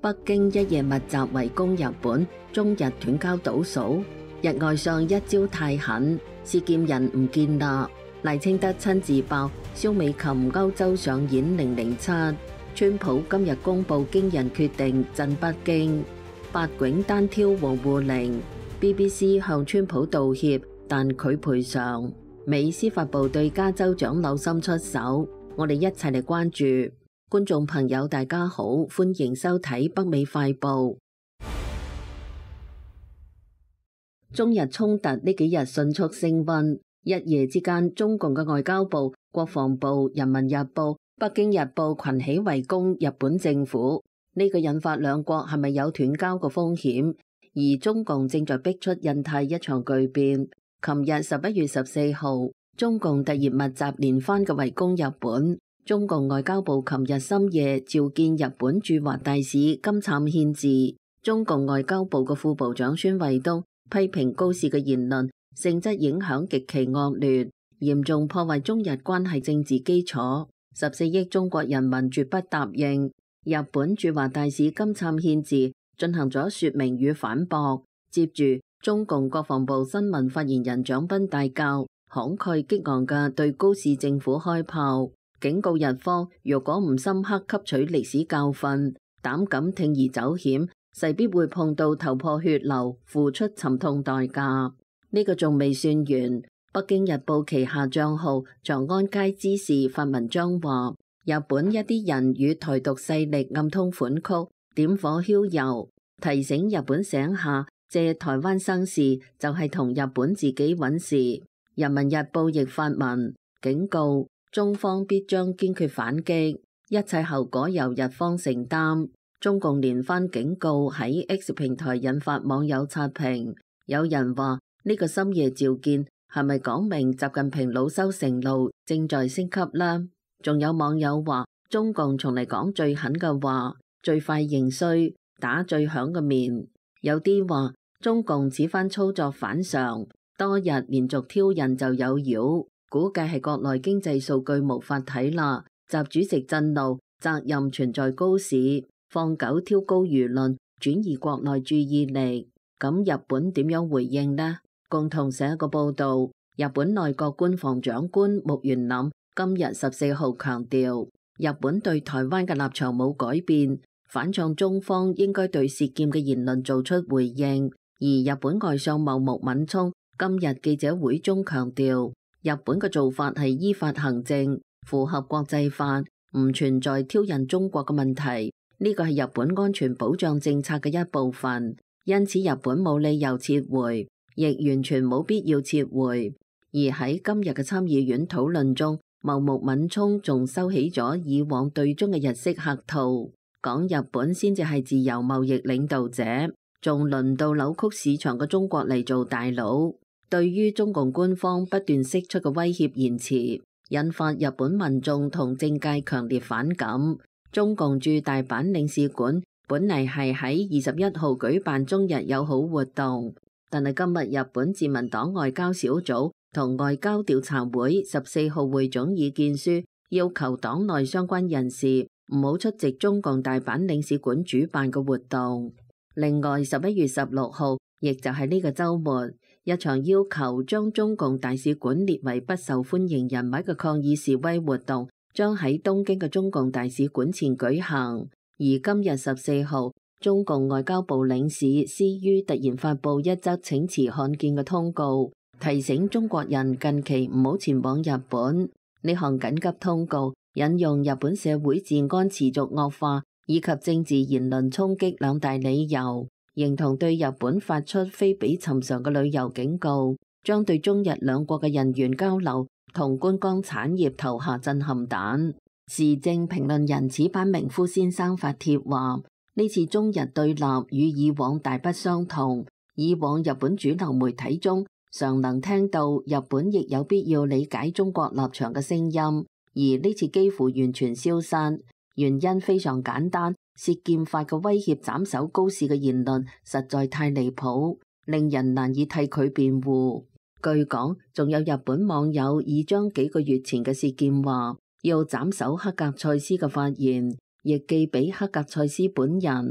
北京一夜密集圍攻日本，中日斷交倒數。日外相一招太狠，涉劍人唔見啦。賴清德親自爆，蕭美琴歐洲上演007。川普今日公布驚人決定，震北京。八囧單挑王滬寧。BBC 向川普道歉，但佢賠償。美司法部對加州長紐森出手，我哋一齊嚟關注。觀眾朋友大家好，歡迎收睇北美快報。中日衝突呢幾日迅速升溫，一夜之間，中共嘅外交部、國防部、人民日報、北京日報群起圍攻日本政府，呢個引發兩國係咪有斷交嘅風險？而中共正在逼出印太一場巨變。琴日11月14號，中共突然密集連番嘅圍攻日本。中共外交部琴日深夜召見日本駐華大使金杉憲治。中共外交部嘅副部長孫衛東批評高市嘅言論性質影響極其惡劣，嚴重破壞中日關係政治基礎。14億中國人民絕不答應。日本駐華大使金杉憲治進行咗說明與反駁。接住，中共國防部新聞發言人蔣斌大校慷慨激昂嘅對高市政府開炮，警告日方如果唔深刻吸取歷史教訓，膽敢鋌而走險，勢必會碰到頭破血流，付出沉痛代價。呢個仲未算完，北京日報旗下賬號長安街知事發文章話，日本一啲人與台獨勢力暗通款曲，點火澆油，提醒日本醒下，借台灣生事就係同日本自己搵事。人民日報亦發文警告，中方必將堅決反擊，一切後果由日方承擔。中共連番警告喺 X 平台引發網友刷屏，有人話呢個深夜召見係咪講明習近平惱羞成怒正在升級啦？仲有網友話中共從嚟講最狠嘅話，最快認衰，打最響嘅面。有啲話中共此番操作反常，多日連續挑釁就有妖，估計係國內經濟數據無法睇啦。習主席震怒，責任存在高市，放狗挑高輿論，轉移國內注意力。咁日本點樣回應呢？共同社個報道，日本內閣官房長官木原稔今日14號強調，日本對台灣嘅立場冇改變，反創中方應該對涉劍嘅言論做出回應。而日本外相茂木敏充今日記者會中強調，日本嘅做法係依法行政，符合國際法，唔存在挑釁中國嘅問題。呢個係日本安全保障政策嘅一部分，因此日本冇理由撤回，亦完全冇必要撤回。而喺今日嘅參議院討論中，茂木敏充仲收起咗以往對中嘅日式客套，講日本先至係自由貿易領導者，仲輪到扭曲市場嘅中國嚟做大佬。對於中共官方不斷釋出嘅威脅言辭，引發日本民眾同政界強烈反感。中共駐大阪領事館本嚟係喺21號舉辦中日友好活動，但係今日日本自民黨外交小組同外交調查會14號匯總意見書，要求黨內相關人士唔好出席中共大阪領事館主辦嘅活動。另外11月16號，亦就係呢個週末，一場要求將中共大使館列為不受歡迎人物嘅抗議示威活動將喺東京嘅中共大使館前舉行。而今日14號，中共外交部領事施于突然發布一則請辭罕見嘅通告，提醒中國人近期唔好前往日本。呢項緊急通告引用日本社會治安持續惡化以及政治言論衝擊兩大理由，認同對日本發出非比尋常嘅旅遊警告，將對中日兩國嘅人員交流同觀光產業投下震撼彈。時政評論人矢板明夫先生發帖話，呢次中日對立與以往大不相同。以往日本主流媒體中常能聽到日本亦有必要理解中國立場嘅聲音，而呢次幾乎完全消失。原因非常簡單，涉劍法嘅威脅斬首高市嘅言論實在太離譜，令人難以替佢辯護。據講，仲有日本網友已將幾個月前嘅涉劍話要斬首黑格塞斯嘅發言，亦寄俾黑格塞斯本人。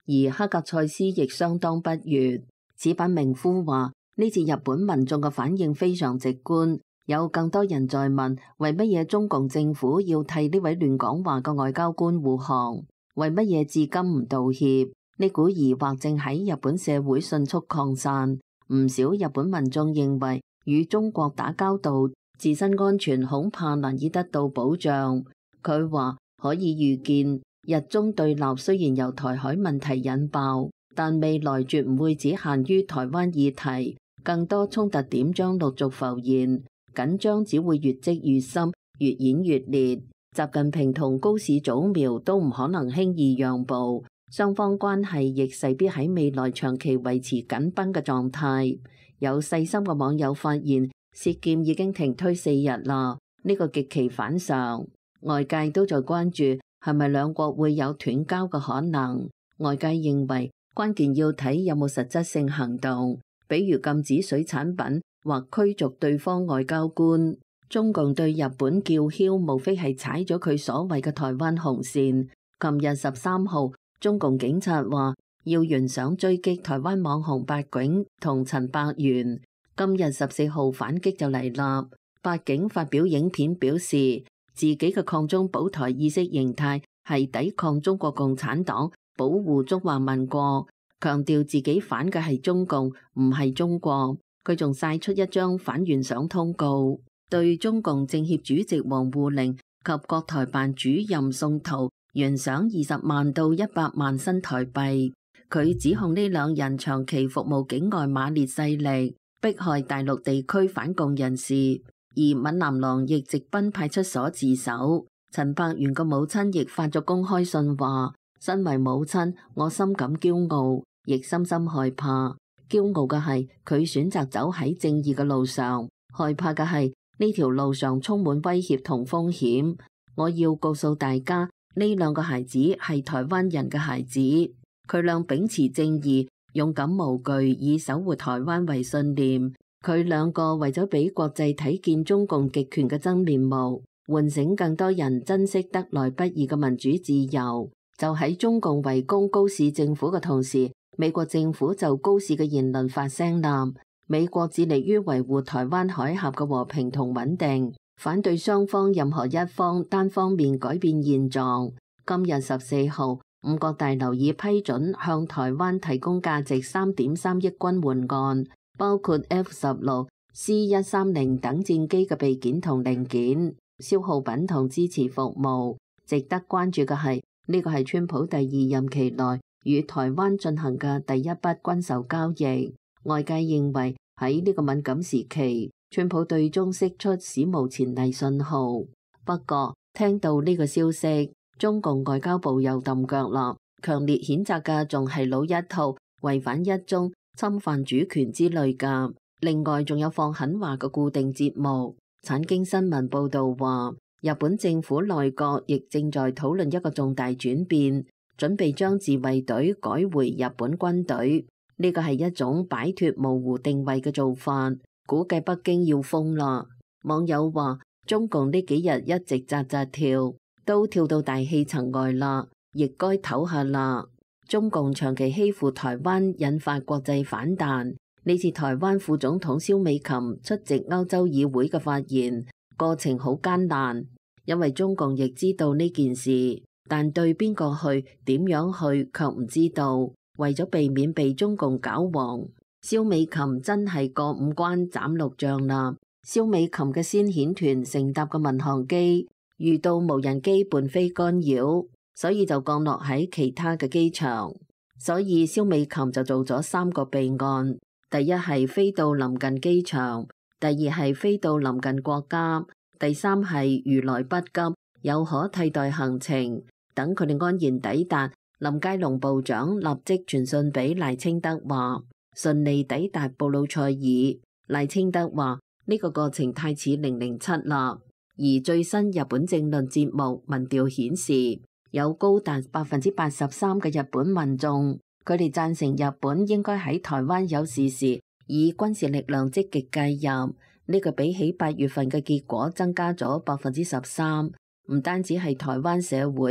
而哈格塞斯亦相當不悅。此版名夫話，呢次日本民眾嘅反應非常直觀，有更多人在問，為乜嘢中共政府要替呢位亂講話嘅外交官護航？為乜嘢至今唔道歉？呢股疑惑正喺日本社會迅速擴散。唔少日本民眾認為，與中國打交道，自身安全恐怕難以得到保障。佢話可以預見，日中對立雖然由台海問題引爆，但未來絕唔會只限於台灣議題，更多衝突點將陸續浮現，緊張只會越積越深，越演越烈。習近平同高市早苗都唔可能輕易讓步，雙方關係亦勢必喺未來長期維持緊繃嘅狀態。有細心嘅網友發現，涉劍已經停推4日啦，呢個極其反常。外界都在關注係咪兩國會有斷交嘅可能。外界認為關鍵要睇有冇實質性行動，比如禁止水產品或驅逐對方外交官。中共對日本叫囂，無非係踩咗佢所謂嘅台灣紅線。琴日13號，中共警察話要懸賞追擊台灣網紅八囧同陳百元。今日14號反擊就嚟啦。八囧發表影片表示，自己嘅抗中保台意識形態係抵抗中國共產黨，保護中華民國，強調自己反嘅係中共，唔係中國。佢仲晒出一張反懸賞通告，對中共政協主席王滬寧及國台辦主任宋濤懸賞20萬到100萬新台幣。佢指控呢兩人長期服務境外馬列勢力，迫害大陸地區反共人士。而閩南郎亦直奔派出所自首。陳百元嘅母親亦發咗公開信話，身為母親，我深感驕傲，亦深深害怕。驕傲嘅係佢選擇走喺正義嘅路上，害怕嘅係呢條路上充滿威脅同風險。我要告訴大家，呢兩個孩子係台灣人嘅孩子，佢倆秉持正義，勇敢無懼，以守護台灣為信念。佢兩個為咗俾國際睇見中共極權嘅真面目，喚醒更多人珍惜得來不易嘅民主自由。就喺中共圍攻高市政府嘅同時，美國政府就高市嘅言論發聲啦。美國致力於維護台灣海峽嘅和平同穩定，反對雙方任何一方單方面改變現狀。今日14號，五角大樓已批准向台灣提供價值3.3億軍援案，包括 F-16、C-130 等戰機嘅備件同零件、消耗品同支持服務。值得關注嘅係，呢個係川普第2任期內與台灣進行嘅第一筆軍售交易。外界認為喺呢個敏感時期，川普對中釋出史無前例信號。不過，聽到呢個消息，中共外交部又揼腳啦，強烈譴責嘅仲係老一套違反一中、侵犯主權之類㗎。另外仲有放狠話嘅固定節目。產經新聞報導話，日本政府內閣亦正在討論一個重大轉變，準備將自衛隊改回日本軍隊。呢個係一種擺脫模糊定位嘅做法，估計北京要瘋啦。網友話，中共呢幾日一直扎扎跳，都跳到大氣層外啦，亦該唞下啦。中共長期欺負台灣，引發國際反彈。呢次台灣副總統蕭美琴出席歐洲議會嘅發言過程好艱難，因為中共亦知道呢件事，但對邊個去、點樣去卻唔知道。為咗避免被中共搞黃，蕭美琴真係過5關斬6將啦。蕭美琴嘅先遣團乘搭嘅民航機遇到無人機伴飛干擾，所以就降落喺其他嘅機場。所以蕭美琴就做咗3個備案：第一係飛到臨近機場，第二係飛到臨近國家，第三係如來不急，有可替代行程。等佢哋安然抵達，林佳龍部長立即傳信俾賴清德話順利抵達布魯塞爾。賴清德話呢個過程太似007啦。而最新日本政論節目民調顯示，有高達83%嘅日本民眾，佢哋贊成日本應該喺台灣有事時以軍事力量積極介入。呢個比起8月份嘅結果增加咗13%。唔單止係台灣社會，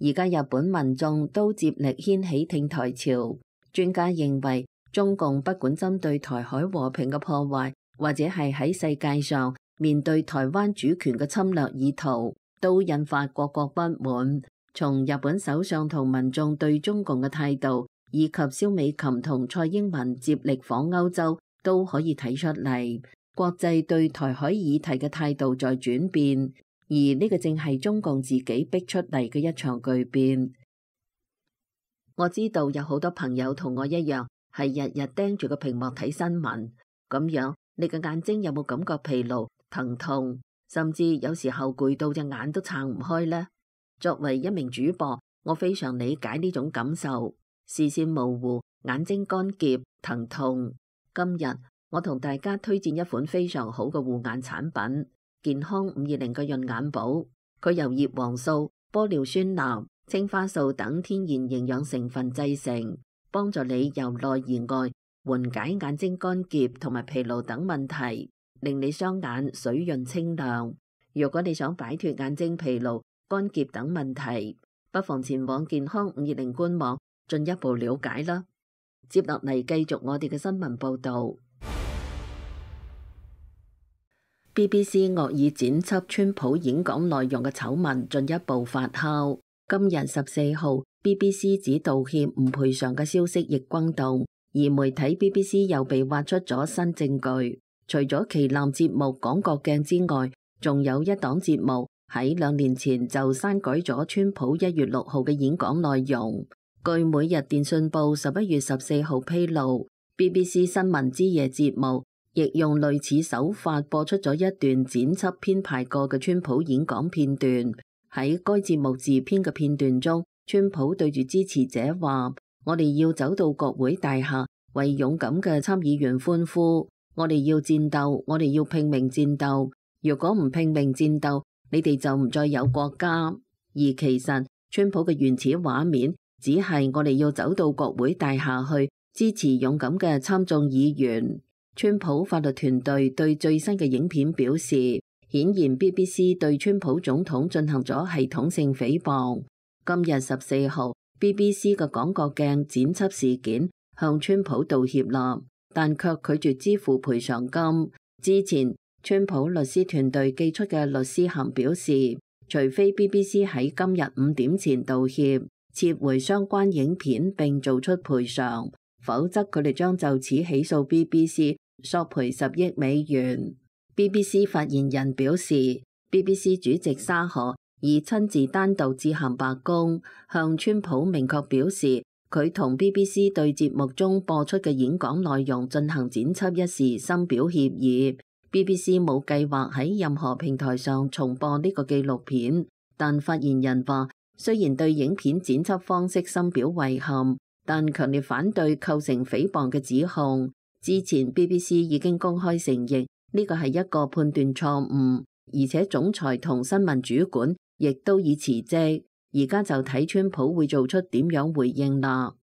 而家日本民眾都接力掀起挺台潮。專家認為，中共不管針對台海和平嘅破壞，或者係喺世界上面對台灣主權嘅侵略意圖，都引發各國不滿。從日本首相同民眾對中共嘅態度，以及蕭美琴同蔡英文接力訪歐洲，都可以睇出嚟，國際對台海議題嘅態度在轉變，而呢個正係中共自己逼出嚟嘅一場巨變。我知道有好多朋友同我一樣，係日日盯住個屏幕睇新聞，咁樣你嘅眼睛有冇感覺疲勞、疼痛，甚至有時候攰到隻眼都撐唔開呢？作為一名主播，我非常理解呢種感受，視線模糊、眼睛乾澀、疼痛。今日我同大家推薦一款非常好嘅護眼產品——健康520嘅潤眼寶。佢由葉黃素、玻尿酸鈉、青花素等天然營養成分製成，幫助你由內而外緩解眼睛乾澀同埋疲勞等問題，令你雙眼水潤清亮。如果你想擺脫眼睛疲勞、乾澀等問題，不妨前往健康520官網進一步了解啦。接落嚟繼續我哋嘅新聞報道。BBC 惡意剪輯川普演講內容嘅醜聞進一步發酵。今日14號 BBC 指道歉唔賠償嘅消息亦轟動，而媒體 BBC 又被挖出咗新證據。除咗旗艦節目廣角鏡之外，仲有一檔節目喺2年前就刪改咗川普1月6號嘅演講內容。據每日電訊報11月14號披露， BBC 新聞之夜節目亦用類似手法播出咗一段剪輯編排過嘅川普演講片段。喺該節目自編嘅片段中，川普對住支持者話：我哋要走到國會大廈為勇敢嘅參議員歡呼，我哋要戰鬥，我哋要拼命戰鬥。如果唔拼命戰鬥，你哋就唔再有國家。而其實川普嘅原始畫面只係我哋要走到國會大廈去支持勇敢嘅參眾議員。川普法律團隊對最新嘅影片表示，顯然 BBC 對川普總統進行咗系統性誹謗。今日14號 BBC 嘅廣角鏡剪輯事件向川普道歉啦，但卻拒絕支付賠償金。之前川普律師團隊寄出嘅律師函表示，除非 BBC 喺今日5點前道歉，撤回相關影片並做出賠償，否則佢哋將就此起訴 BBC， 索賠10億美元。BBC 發言人表示， BBC 主席沙河已親自單獨致函白宮，向川普明確表示，佢同 BBC 對節目中播出嘅演講內容進行剪輯一事深表歉意。BBC 冇計劃喺任何平台上重播呢個紀錄片，但發言人話，雖然對影片剪輯方式深表遺憾，但強烈反對構成誹謗嘅指控。之前 BBC 已經公開承認呢個係一個判斷錯誤，而且總裁同新聞主管亦都已辭職。而家就睇川普會做出點樣回應啦。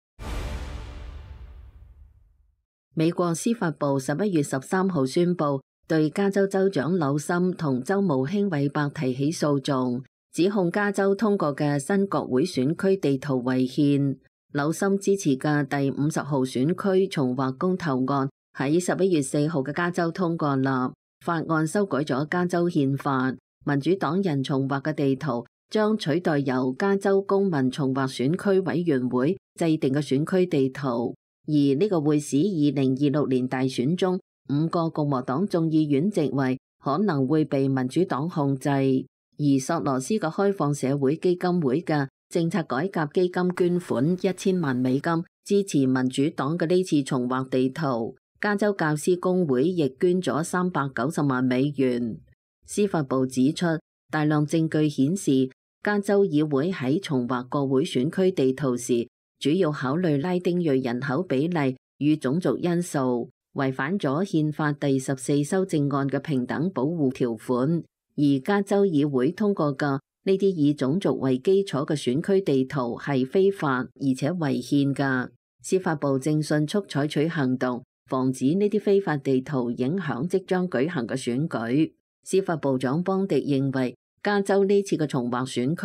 美國司法部11月13號宣布，對加州州長紐森同州務卿韋伯提起訴訟，指控加州通過嘅新國會選區地圖違憲。紐森支持嘅第50號選區重劃公投案喺11月4號嘅加州通過啦。法案修改咗加州憲法，民主黨人重劃嘅地圖將取代由加州公民重劃選區委員會制定嘅選區地圖，而呢個會使2026年大選中5個共和黨眾議院席位可能會被民主黨控制。而索羅斯嘅開放社會基金會嘅政策改革基金捐款1000萬美金支持民主黨嘅呢次重劃地圖。加州教師工會亦捐咗390萬美元。司法部指出，大量證據顯示加州議會喺重劃國會選區地圖時，主要考慮拉丁裔人口比例與種族因素，違反咗憲法第14修正案嘅平等保護條款。而加州議會通過嘅呢啲以種族為基礎嘅選區地圖係非法而且違憲㗎。司法部正迅速採取行動，防止呢啲非法地圖影響即將舉行嘅選舉。司法部長邦迪認為，加州呢次嘅重劃選區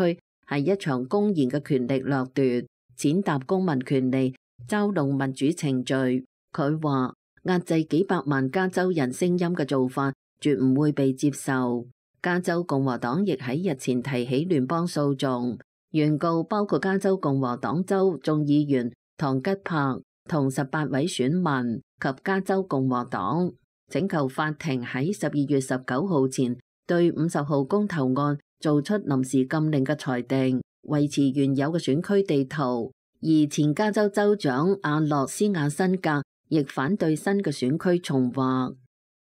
係一場公然嘅權力掠奪，踐踏公民權利，嘲弄民主程序。佢話壓制幾百萬加州人聲音嘅做法絕唔會被接受。加州共和黨亦喺日前提起聯邦訴訟，原告包括加州共和黨州眾議員唐吉柏同18位選民及加州共和黨，請求法庭喺12月19號前對50號公投案做出臨時禁令嘅裁定，維持原有嘅選區地圖。而前加州州長阿諾斯亞辛格亦反對新嘅選區重劃。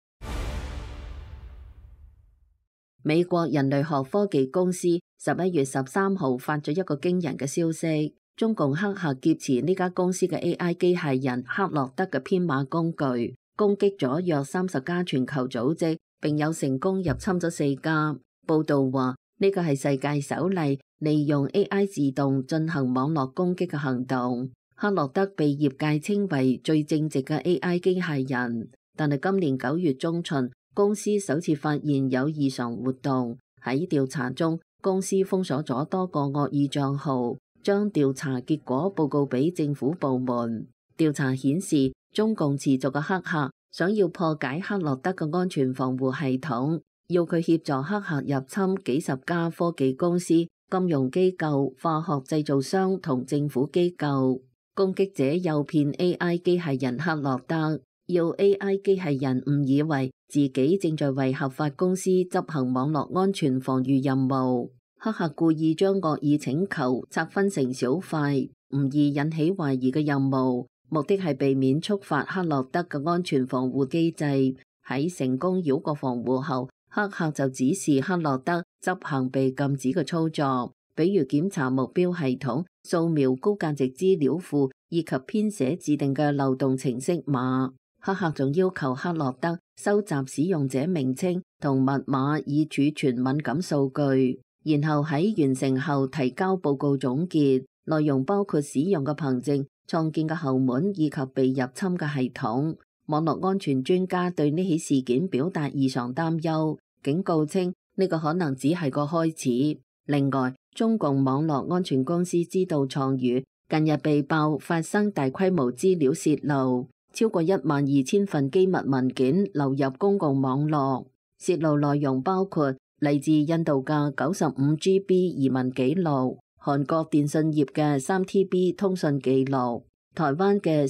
美國人類學科技公司11月13號發咗一個驚人嘅消息，中共黑客劫持呢家公司嘅 AI 機械人克洛德嘅編碼工具，攻擊咗約30家全球組織，並有成功入侵咗4家。報道話呢個係世界首例利用 AI 自動進行網絡攻擊嘅行動。克洛德被業界稱為最正直嘅 AI 機械人，但係今年9月中旬，公司首次發現有異常活動。喺調查中，公司封鎖咗多個惡意賬號，將調查結果報告俾政府部門。調查顯示，中共持續嘅黑客想要破解克洛德嘅安全防護系統，要佢協助黑客入侵幾十家科技公司、金融機構、化學製造商同政府機構。攻擊者誘騙 AI 機械人克洛德，要 AI 機械人誤以為自己正在為合法公司執行網絡安全防禦任務。黑客故意將惡意請求拆分成小塊，唔易引起懷疑嘅任務，目的係避免觸發克洛德嘅安全防護機制。喺成功繞過防護後，黑客就指示克洛德執行被禁止嘅操作，比如檢查目標系統、掃描高價值資料庫以及編寫自定嘅漏洞程式碼。黑客仲要求克洛德收集使用者名稱同密碼以儲存敏感數據，然後喺完成後提交報告總結，內容包括使用嘅憑證、創建嘅後門以及被入侵嘅系統。網絡安全專家對呢起事件表達異常擔憂，警告稱呢個可能只係個開始。另外，中共網絡安全公司知道創宇近日被曝發生大規模資料洩漏，超過12000份機密文件流入公共網絡，洩露內容包括嚟自印度嘅95GB 移民記錄、韓國電信業嘅3TB 通訊記錄、台灣嘅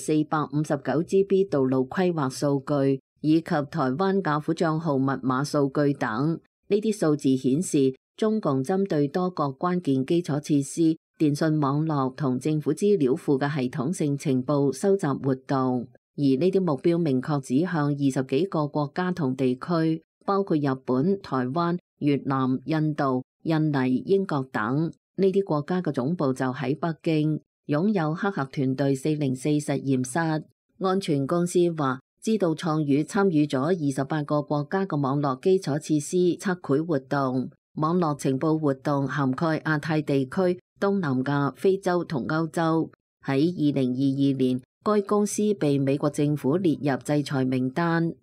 459GB 道路規劃數據以及台灣雅虎賬號密碼數據等。呢啲數字顯示，中共針對多個關鍵基礎設施、電信網絡同政府資料庫嘅系統性情報收集活動，而呢啲目標明確指向20幾個國家同地區，包括日本、台灣、越南、印度、印尼、英國等。呢啲國家嘅總部就喺北京，擁有黑客團隊404實驗室。安全公司話，知道創宇參與咗28個國家嘅網絡基礎設施測繪活動，網絡情報活動涵蓋亞太地區、東南亞、非洲同歐洲。喺2022年，該公司被美國政府列入制裁名單。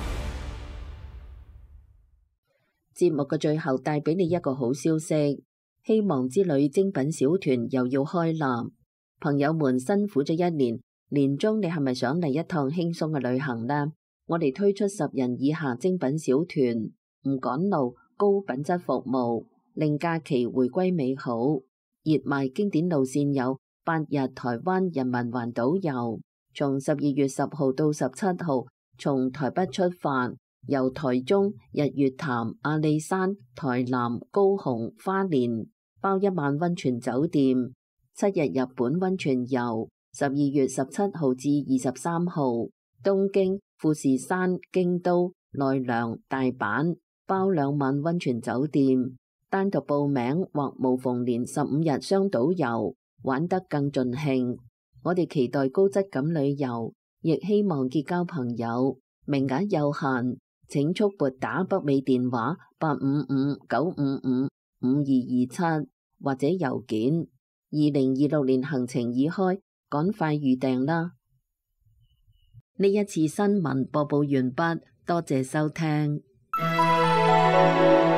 節目嘅最後帶俾你一個好消息，希望之旅精品小團又要開立。朋友們辛苦咗一年，年終你係咪想嚟一趟輕鬆嘅旅行呢？我哋推出10人以下精品小團，唔趕路，高品質服務，令假期回歸美好。熱賣經典路線有8日台灣人民環島遊，從12月10號到17號，從台北出發，由台中、日月潭、阿里山、台南、高雄、花蓮，包1晚溫泉酒店，7日日本溫泉遊，12月17號至23號，東京、富士山、京都、奈良、大阪，包2晚溫泉酒店。單獨報名或無縫連15日雙島遊，玩得更盡興。我哋期待高質感旅遊，亦希望結交朋友。名額有限，請速撥打北美電話855-955-5227或者郵件。2026年行程已開，趕快預訂啦！呢一次新聞播報完畢，多謝收聽。